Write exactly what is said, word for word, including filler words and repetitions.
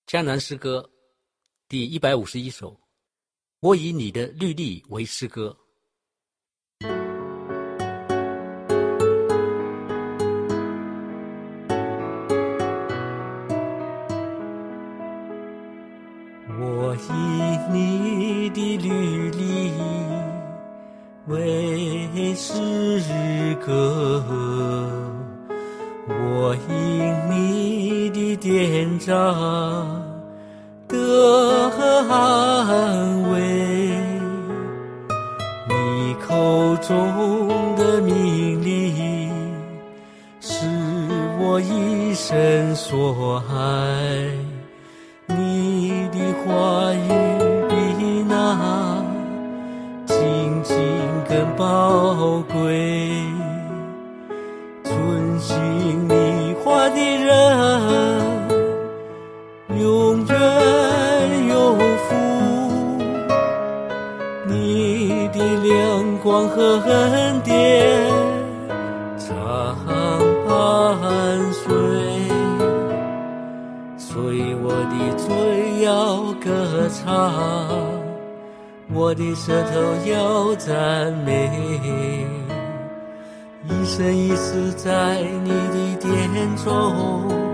江南诗歌第一百五十一首，我以你的律例为诗歌。 我以你的律例为诗歌，我因你的典章得安慰，你口中的命令是我一生所爱，你的话语比那金金更宝贵，遵行你话的人永远有福，你的亮光和恩典常伴随，所以我的嘴要歌唱，我的舌头要赞美，一生一世在你的殿中